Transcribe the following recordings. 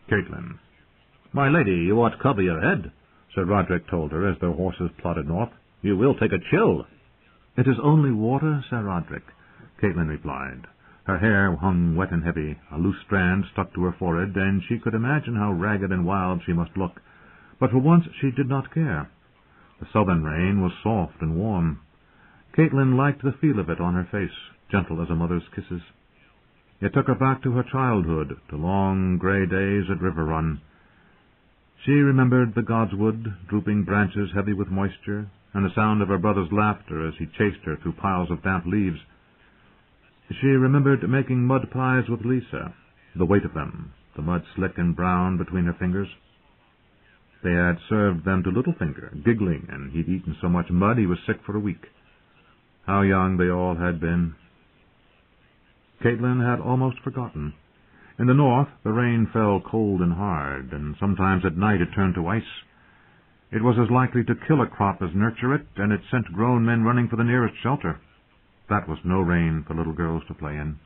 Caitlin. "My lady, you ought to cover your head," Sir Roderick told her as their horses plodded north. "You will take a chill." "It is only water, Sir Roderick," Caitlin replied. Her hair hung wet and heavy, a loose strand stuck to her forehead, and she could imagine how ragged and wild she must look. But for once she did not care. The southern rain was soft and warm. Caitlin liked the feel of it on her face, gentle as a mother's kisses. It took her back to her childhood, to long grey days at River Run. She remembered the godswood, drooping branches heavy with moisture, and the sound of her brother's laughter as he chased her through piles of damp leaves. She remembered making mud pies with Lisa, the weight of them, the mud slick and brown between her fingers. They had served them to Littlefinger, giggling, and he'd eaten so much mud he was sick for a week. How young they all had been. Caitlin had almost forgotten. In the north, the rain fell cold and hard, and sometimes at night it turned to ice. It was as likely to kill a crop as nurture it, and it sent grown men running for the nearest shelter. That was no rain for little girls to play in.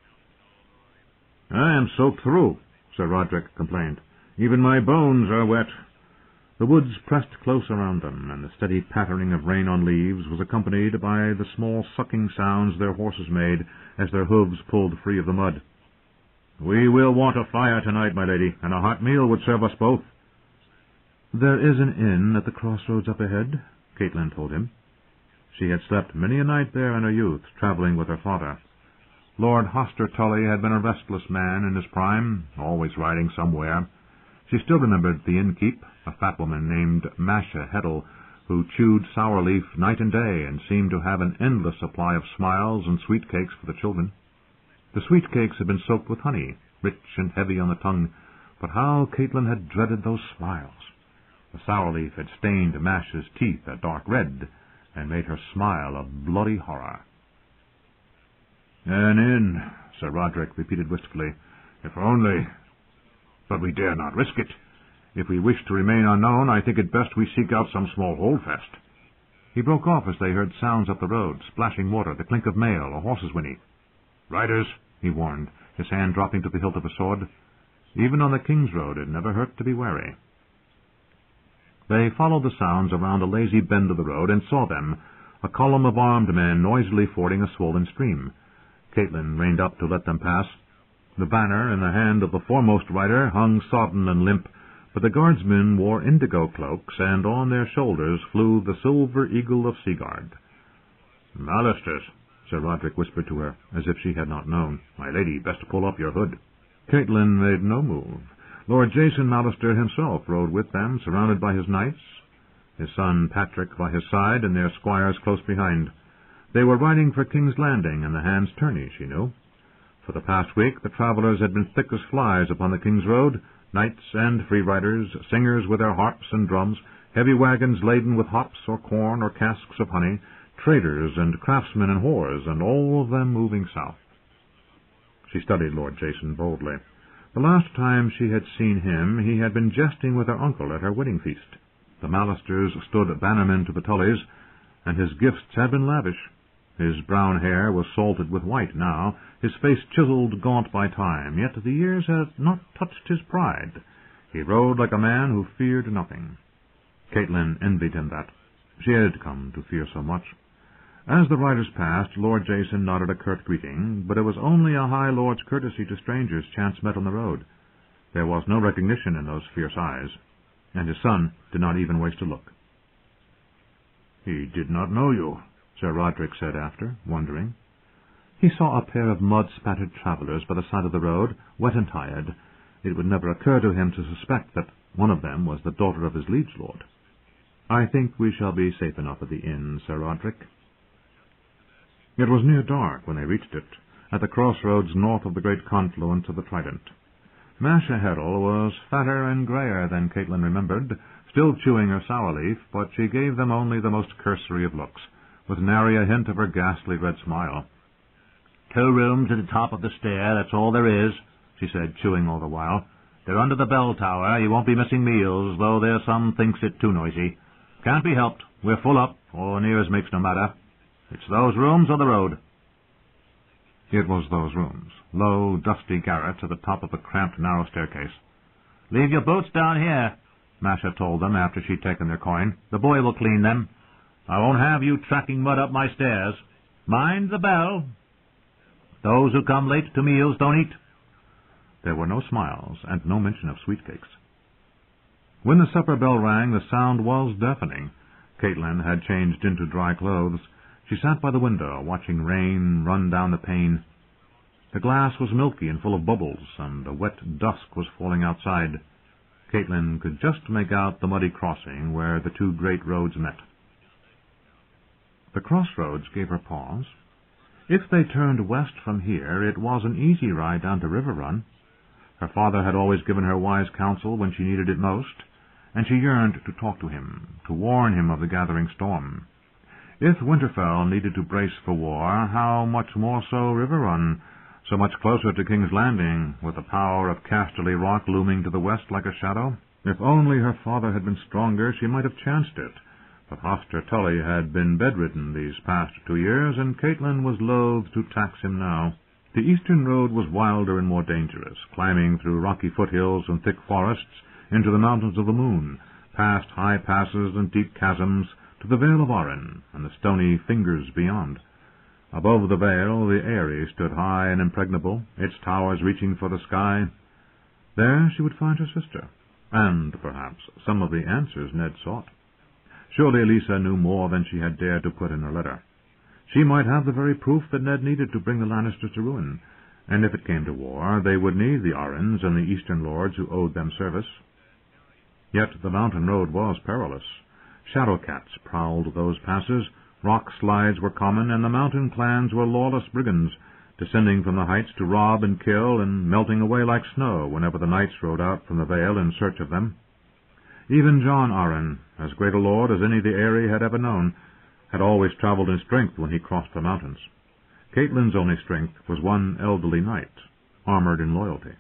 "I am soaked through," Sir Roderick complained. "Even my bones are wet." The woods pressed close around them, and the steady pattering of rain on leaves was accompanied by the small sucking sounds their horses made as their hooves pulled free of the mud. "We will want a fire tonight, my lady, and a hot meal would serve us both." "There is an inn at the crossroads up ahead," Caitlin told him. She had slept many a night there in her youth, travelling with her father. Lord Hoster Tully had been a restless man in his prime, always riding somewhere. She still remembered the innkeep, a fat woman named Masha Heddle, who chewed sour leaf night and day and seemed to have an endless supply of smiles and sweet cakes for the children. The sweet cakes had been soaked with honey, rich and heavy on the tongue, but how Caitlin had dreaded those smiles. The sour leaf had stained Masha's teeth a dark red, and made her smile a bloody horror. "An inn," Sir Roderick repeated wistfully. "If only... But we dare not risk it. If we wish to remain unknown, I think it best we seek out some small holdfast." He broke off as they heard sounds up the road, splashing water, the clink of mail, a horse's whinny. "Riders," he warned, his hand dropping to the hilt of a sword. Even on the King's Road it never hurt to be wary. They followed the sounds around a lazy bend of the road and saw them, a column of armed men noisily fording a swollen stream. Caitlin reined up to let them pass. The banner in the hand of the foremost rider hung sodden and limp, but the guardsmen wore indigo cloaks, and on their shoulders flew the silver eagle of Seagard. "Malisters," Sir Roderick whispered to her, as if she had not known. "My lady, best pull up your hood." Caitlin made no move. Lord Jason Mallister himself rode with them, surrounded by his knights, his son Patrick by his side, and their squires close behind. They were riding for King's Landing and the Hand's Tourney, she knew. For the past week the travellers had been thick as flies upon the King's Road, knights and free riders, singers with their harps and drums, heavy wagons laden with hops or corn or casks of honey, traders and craftsmen and whores, and all of them moving south. She studied Lord Jason boldly. The last time she had seen him, he had been jesting with her uncle at her wedding feast. The Mallisters stood bannermen to the Tullys, and his gifts had been lavish. His brown hair was salted with white now, his face chiseled gaunt by time, yet the years had not touched his pride. He rode like a man who feared nothing. Caitlin envied him that. She had come to fear so much. As the riders passed, Lord Jason nodded a curt greeting, but it was only a high lord's courtesy to strangers chance met on the road. There was no recognition in those fierce eyes, and his son did not even waste a look. "He did not know you," Sir Roderick said after, wondering. He saw a pair of mud-spattered travellers by the side of the road, wet and tired. It would never occur to him to suspect that one of them was the daughter of his liege lord. "I think we shall be safe enough at the inn, Sir Roderick." It was near dark when they reached it, at the crossroads north of the great confluence of the Trident. Masha Heddle was fatter and greyer than Caitlin remembered, still chewing her sour leaf, but she gave them only the most cursory of looks, with nary a hint of her ghastly red smile. "2 rooms at the top of the stair, that's all there is," she said, chewing all the while. "They're under the bell tower. You won't be missing meals, though there's some thinks it too noisy. Can't be helped. We're full up, or near as makes no matter. It's those rooms or the road." It was those rooms, low, dusty garrets at the top of a cramped, narrow staircase. "Leave your boots down here," Masha told them after she'd taken their coin. "The boy will clean them. I won't have you tracking mud up my stairs. Mind the bell. Those who come late to meals don't eat." There were no smiles and no mention of sweet cakes. When the supper bell rang, the sound was deafening. Caitlin had changed into dry clothes. She sat by the window, watching rain run down the pane. The glass was milky and full of bubbles, and a wet dusk was falling outside. Caitlin could just make out the muddy crossing where the two great roads met. The crossroads gave her pause. If they turned west from here, it was an easy ride down to River Run. Her father had always given her wise counsel when she needed it most, and she yearned to talk to him, to warn him of the gathering storm. If Winterfell needed to brace for war, how much more so River Run, so much closer to King's Landing, with the power of Casterly Rock looming to the west like a shadow? If only her father had been stronger, she might have chanced it. But Hoster Tully had been bedridden these past 2 years, and Caitlin was loath to tax him now. The eastern road was wilder and more dangerous, climbing through rocky foothills and thick forests into the mountains of the moon, past high passes and deep chasms, to the Vale of Arryn and the stony fingers beyond. Above the vale the Eyrie stood high and impregnable, its towers reaching for the sky. There she would find her sister, and perhaps some of the answers Ned sought. Surely Elisa knew more than she had dared to put in her letter. She might have the very proof that Ned needed to bring the Lannisters to ruin, and if it came to war, they would need the Arryns and the eastern lords who owed them service. Yet the mountain road was perilous. Shadow cats prowled those passes, rock slides were common, and the mountain clans were lawless brigands, descending from the heights to rob and kill, and melting away like snow whenever the knights rode out from the vale in search of them. Even John Arryn, as great a lord as any the Eyrie had ever known, had always travelled in strength when he crossed the mountains. Caitlin's only strength was one elderly knight, armoured in loyalty.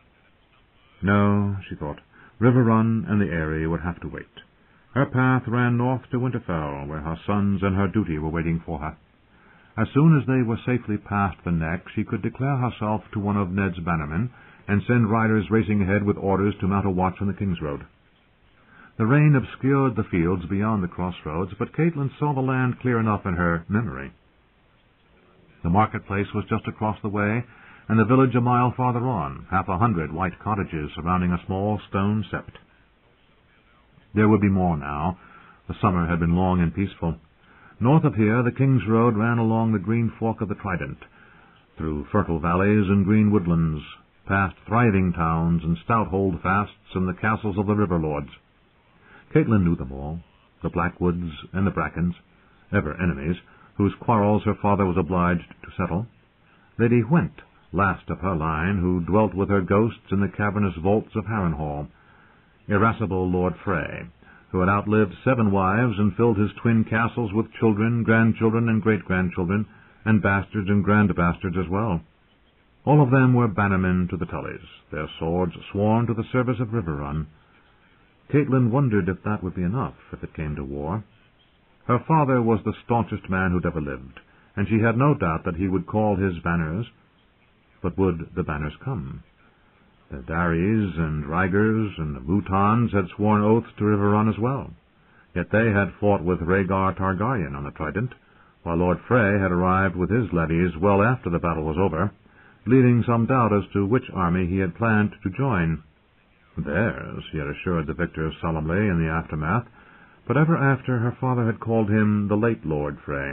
No, she thought, River Run and the Eyrie would have to wait. Her path ran north to Winterfell, where her sons and her duty were waiting for her. As soon as they were safely past the neck, she could declare herself to one of Ned's bannermen, and send riders racing ahead with orders to mount a watch on the King's Road. The rain obscured the fields beyond the crossroads, but Caitlin saw the land clear enough in her memory. The marketplace was just across the way, and the village a mile farther on, 100 white cottages surrounding a small stone sept. There would be more now. The summer had been long and peaceful. North of here, the King's Road ran along the green fork of the Trident, through fertile valleys and green woodlands, past thriving towns and stout holdfasts and the castles of the river lords. Caitlin knew them all, the Blackwoods and the Brackens, ever enemies, whose quarrels her father was obliged to settle. Lady Hwent, last of her line, who dwelt with her ghosts in the cavernous vaults of Harrenhal. Irascible Lord Frey, who had outlived 7 wives and filled his twin castles with children, grandchildren, and great-grandchildren, and bastards and grand-bastards as well. All of them were bannermen to the Tullys, their swords sworn to the service of River Run. Caitlin wondered if that would be enough if it came to war. Her father was the staunchest man who'd ever lived, and she had no doubt that he would call his banners. But would the banners come? The Darrys and Rygers and the Wootons had sworn oaths to River Run as well. Yet they had fought with Rhaegar Targaryen on the Trident, while Lord Frey had arrived with his levies well after the battle was over, leaving some doubt as to which army he had planned to join. Theirs, he had assured the victors solemnly in the aftermath, but ever after her father had called him the late Lord Frey.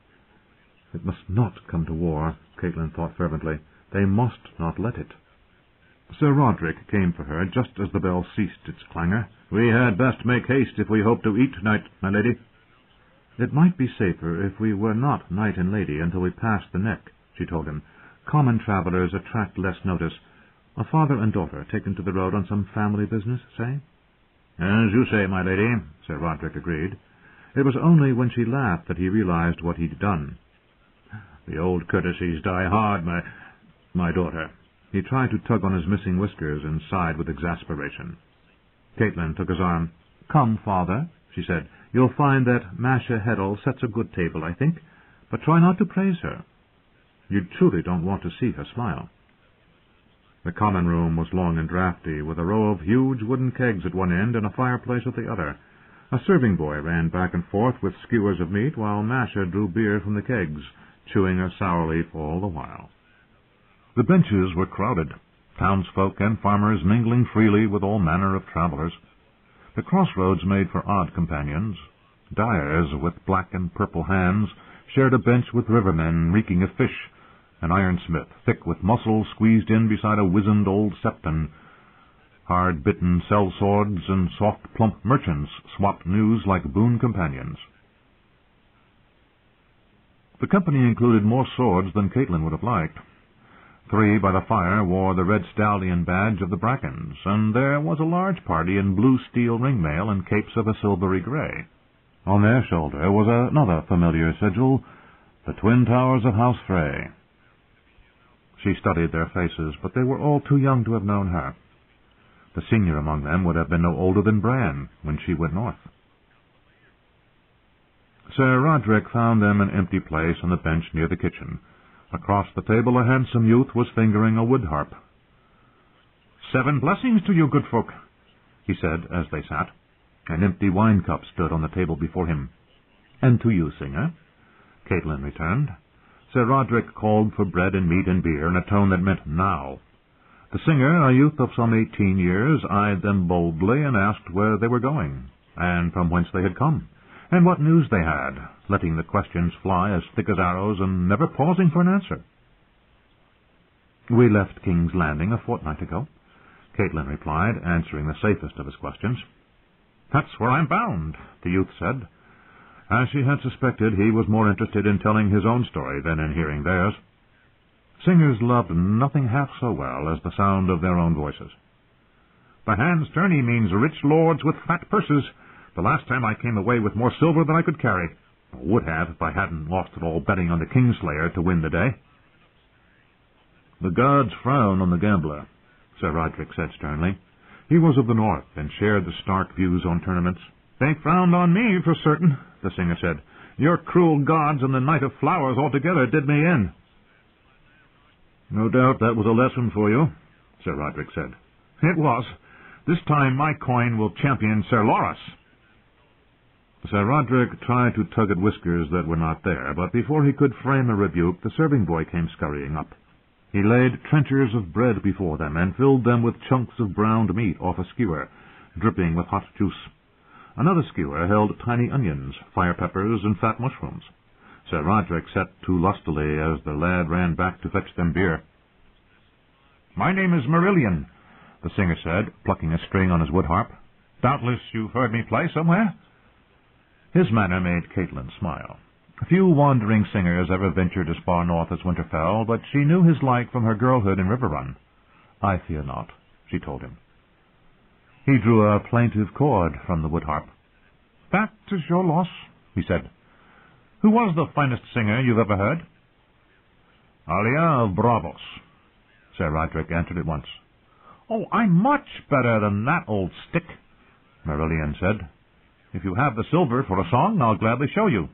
It must not come to war, Caitlin thought fervently. They must not let it. Sir Roderick came for her just as the bell ceased its clangor. "We had best make haste if we hope to eat tonight, my lady." "It might be safer if we were not knight and lady until we passed the neck," she told him. "Common travellers attract less notice. A father and daughter taken to the road on some family business, say?" "As you say, my lady," Sir Roderick agreed. It was only when she laughed that he realized what he'd done. "The old courtesies die hard, my daughter." He tried to tug on his missing whiskers and sighed with exasperation. Caitlin took his arm. "Come, father," she said. "You'll find that Masha Heddle sets a good table, I think, but try not to praise her. You truly don't want to see her smile." The common room was long and draughty, with a row of huge wooden kegs at one end and a fireplace at the other. A serving boy ran back and forth with skewers of meat, while Masha drew beer from the kegs, chewing a sour leaf all the while. The benches were crowded, townsfolk and farmers mingling freely with all manner of travelers. The crossroads made for odd companions. Dyers with black and purple hands shared a bench with rivermen reeking of fish. An ironsmith, thick with muscle, squeezed in beside a wizened old septon. Hard-bitten sellswords and soft, plump merchants swapped news like boon companions. The company included more swords than Caitlin would have liked. 3 by the fire wore the red stallion badge of the Brackens, and there was a large party in blue steel ringmail and capes of a silvery gray. On their shoulder was another familiar sigil, the Twin Towers of House Frey. She studied their faces, but they were all too young to have known her. The senior among them would have been no older than Bran when she went north. Sir Roderick found them an empty place on the bench near the kitchen. Across the table a handsome youth was fingering a wood harp. "7 blessings to you, good folk," he said as they sat. An empty wine cup stood on the table before him. "And to you, singer," Caitlin returned. Sir Roderick called for bread and meat and beer in a tone that meant now. The singer, a youth of some 18 years, eyed them boldly and asked where they were going, and from whence they had come, and what news they had, letting the questions fly as thick as arrows and never pausing for an answer. "We left King's Landing a fortnight ago," Caitlin replied, answering the safest of his questions. "That's where I'm bound," the youth said. As she had suspected, he was more interested in telling his own story than in hearing theirs. Singers loved nothing half so well as the sound of their own voices. "The hand's tourney means rich lords with fat purses. The last time I came away with more silver than I could carry. I would have if I hadn't lost it all betting on the Kingslayer to win the day." "The gods frown on the gambler," Sir Roderick said sternly. He was of the north and shared the stark views on tournaments. "They frowned on me, for certain," the singer said. "Your cruel gods and the Knight of Flowers altogether did me in." "No doubt that was a lesson for you," Sir Roderick said. "It was. This time my coin will champion Sir Loras." Sir Roderick tried to tug at whiskers that were not there, but before he could frame a rebuke, the serving boy came scurrying up. He laid trenchers of bread before them and filled them with chunks of browned meat off a skewer, dripping with hot juice. Another skewer held tiny onions, fire peppers, and fat mushrooms. Sir Roderick sat too lustily as the lad ran back to fetch them beer. "My name is Marillion," the singer said, plucking a string on his wood harp. "Doubtless you've heard me play somewhere?" His manner made Caitlin smile. Few wandering singers ever ventured as far north as Winterfell, but she knew his like from her girlhood in Riverrun. "I fear not," she told him. He drew a plaintive chord from the wood harp. "That is your loss," he said. "Who was the finest singer you've ever heard?" "Alia of Bravos," Sir Roderick answered at once. "Oh, I'm much better than that old stick," Marillion said. "If you have the silver for a song, I'll gladly show you."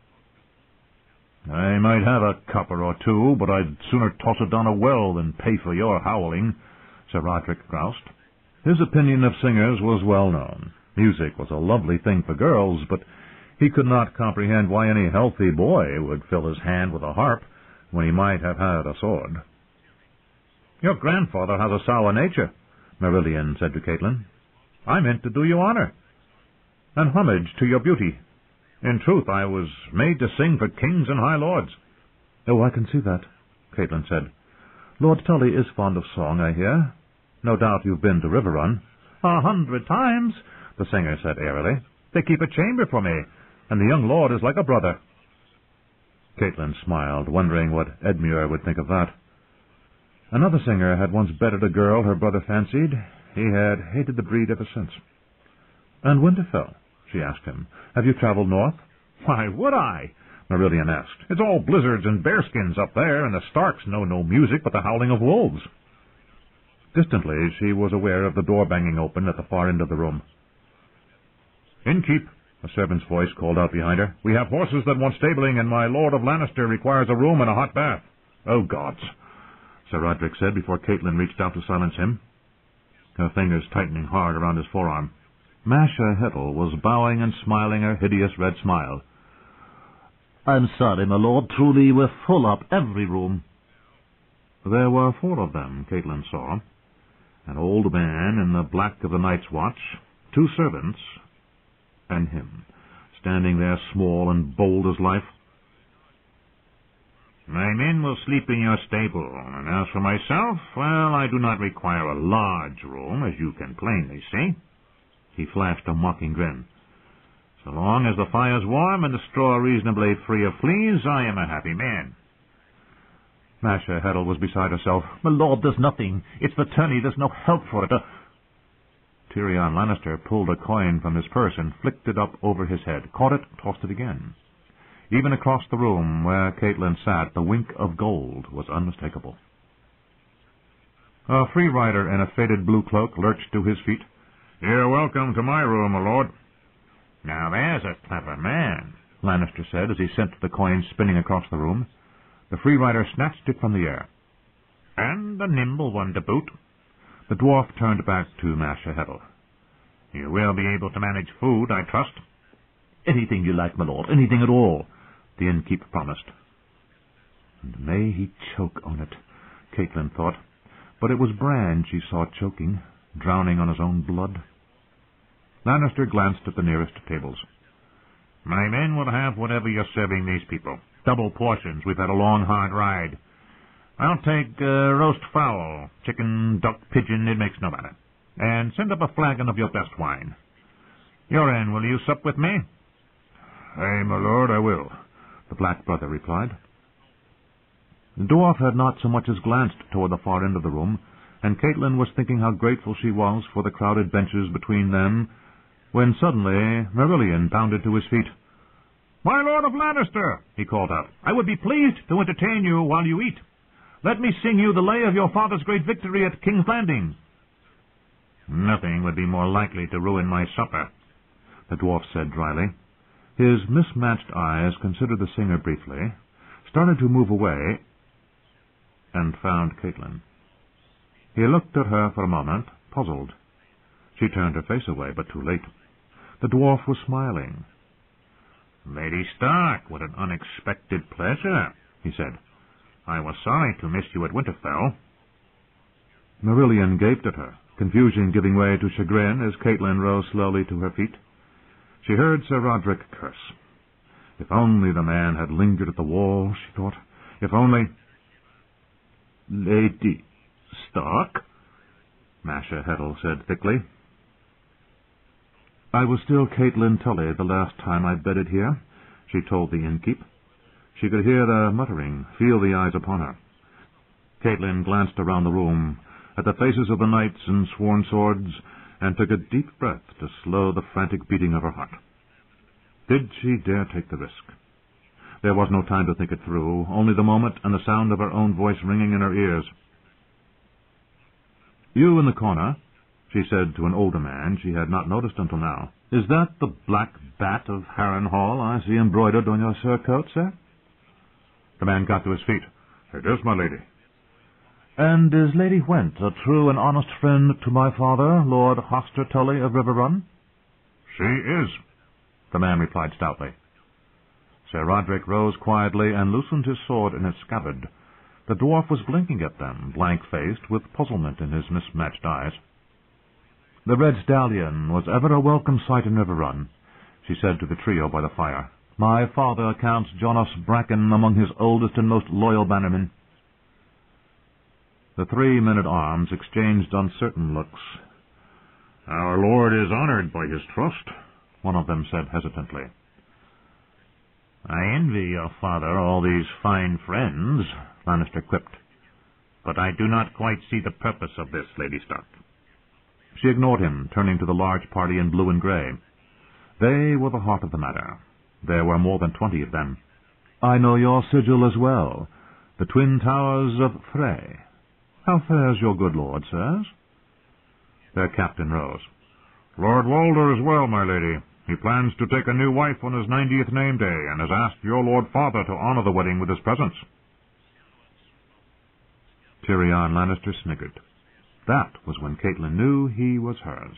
"I might have a copper or two, but I'd sooner toss it down a well than pay for your howling," Sir Roderick groused. His opinion of singers was well known. Music was a lovely thing for girls, but he could not comprehend why any healthy boy would fill his hand with a harp when he might have had a sword. "Your grandfather has a sour nature," Marillion said to Caitlin. "I meant to do you honor and homage to your beauty. In truth, I was made to sing for kings and high lords." "Oh, I can see that," Caitlin said. "Lord Tully is fond of song, I hear. No doubt you've been to Riverrun." "100 times," the singer said airily. "They keep a chamber for me, and the young lord is like a brother." Caitlin smiled, wondering what Edmure would think of that. Another singer had once betted a girl her brother fancied. He had hated the breed ever since. "And Winterfell?" she asked him. "Have you traveled north?" "Why would I?" Marillion asked. "It's all blizzards and bearskins up there, and the Starks know no music but the howling of wolves." Distantly, she was aware of the door banging open at the far end of the room. "Innkeep," a servant's voice called out behind her. "We have horses that want stabling, and my Lord of Lannister requires a room and a hot bath." "Oh, gods!" Sir Roderick said before Caitlin reached out to silence him, her fingers tightening hard around his forearm. Masha Heddle was bowing and smiling her hideous red smile. "I'm sorry, my lord. Truly, we're full up, every room." There were 4 of them, Caitlin saw. An old man in the black of the night's watch, 2 servants, and him, standing there small and bold as life. "My men will sleep in your stable, and as for myself, well, I do not require a large room, as you can plainly see." He flashed a mocking grin. "So long as the fire's warm and the straw reasonably free of fleas, I am a happy man." Masha Heddle was beside herself. "My lord, there's nothing. It's the tourney. There's no help for it." Tyrion Lannister pulled a coin from his purse and flicked it up over his head, caught it, tossed it again. Even across the room where Caitlin sat, the wink of gold was unmistakable. A free rider in a faded blue cloak lurched to his feet. "You're welcome to my room, my lord." "Now there's a clever man," Lannister said as he sent the coin spinning across the room. The free rider snatched it from the air. "And a nimble one to boot." The dwarf turned back to Masha Heddle. "You will be able to manage food, I trust?" "Anything you like, my lord. Anything at all," the innkeep promised. And may he choke on it, Caitlin thought. But it was Bran she saw choking, drowning on his own blood. Lannister glanced at the nearest tables. "My men will have whatever you're serving these people. Double portions. We've had a long, hard ride. I'll take roast fowl, chicken, duck, pigeon, it makes no matter. And send up a flagon of your best wine. Yoren, will you sup with me?" "Aye, my lord, I will," the Black Brother replied. The dwarf had not so much as glanced toward the far end of the room, and Caitlin was thinking how grateful she was for the crowded benches between them, when suddenly Marillion bounded to his feet. "My Lord of Lannister," he called out, "I would be pleased to entertain you while you eat. Let me sing you the lay of your father's great victory at King's Landing." "Nothing would be more likely to ruin my supper," the dwarf said dryly. His mismatched eyes considered the singer briefly, started to move away, and found Caitlin. He looked at her for a moment, puzzled. She turned her face away, but too late. The dwarf was smiling. "Lady Stark, what an unexpected pleasure," he said. "I was sorry to miss you at Winterfell." Marillion gaped at her, confusion giving way to chagrin as Caitlin rose slowly to her feet. She heard Sir Roderick curse. If only the man had lingered at the wall, she thought. If only... "Lady Stark?" Masha Heddle said thickly. "I was still Caitlin Tully the last time I bedded here," she told the innkeep. She could hear the muttering, feel the eyes upon her. Caitlin glanced around the room, at the faces of the knights and sworn swords, and took a deep breath to slow the frantic beating of her heart. Did she dare take the risk? There was no time to think it through, only the moment and the sound of her own voice ringing in her ears. "You in the corner," she said to an older man she had not noticed until now. "Is that the black bat of Harrenhal I see embroidered on your surcoat, sir?" The man got to his feet. "It is, my lady." "And is Lady Whent a true and honest friend to my father, Lord Hoster Tully of Riverrun?" "She is," the man replied stoutly. Sir Roderick rose quietly and loosened his sword in its scabbard. The dwarf was blinking at them, blank-faced, with puzzlement in his mismatched eyes. "The Red Stallion was ever a welcome sight in Riverrun," she said to the trio by the fire. "My father counts Jonas Bracken among his oldest and most loyal bannermen." The 3 men-at-arms exchanged uncertain looks. "Our lord is honored by his trust," one of them said hesitantly. "I envy your father all these fine friends," Lannister quipped. "But I do not quite see the purpose of this, Lady Stark." She ignored him, turning to the large party in blue and grey. They were the heart of the matter. There were more than 20 of them. "I know your sigil as well, the Twin Towers of Frey. How fares your good lord, sirs?" Their captain rose. "Lord Walder is well, my lady. He plans to take a new wife on his 90th name day, and has asked your lord father to honor the wedding with his presence." Tyrion Lannister sniggered. That was when Catelyn knew he was hers.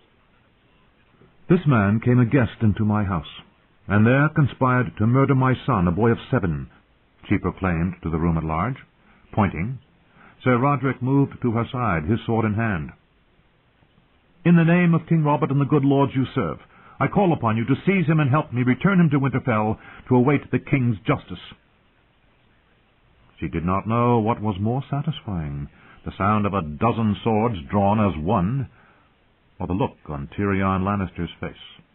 "This man came a guest into my house, and there conspired to murder my son, a boy of 7, she proclaimed to the room at large. Pointing, Sir Roderick moved to her side, his sword in hand. "In the name of King Robert and the good lords you serve, I call upon you to seize him and help me return him to Winterfell to await the king's justice." She did not know what was more satisfying, the sound of a dozen swords drawn as one, or the look on Tyrion Lannister's face.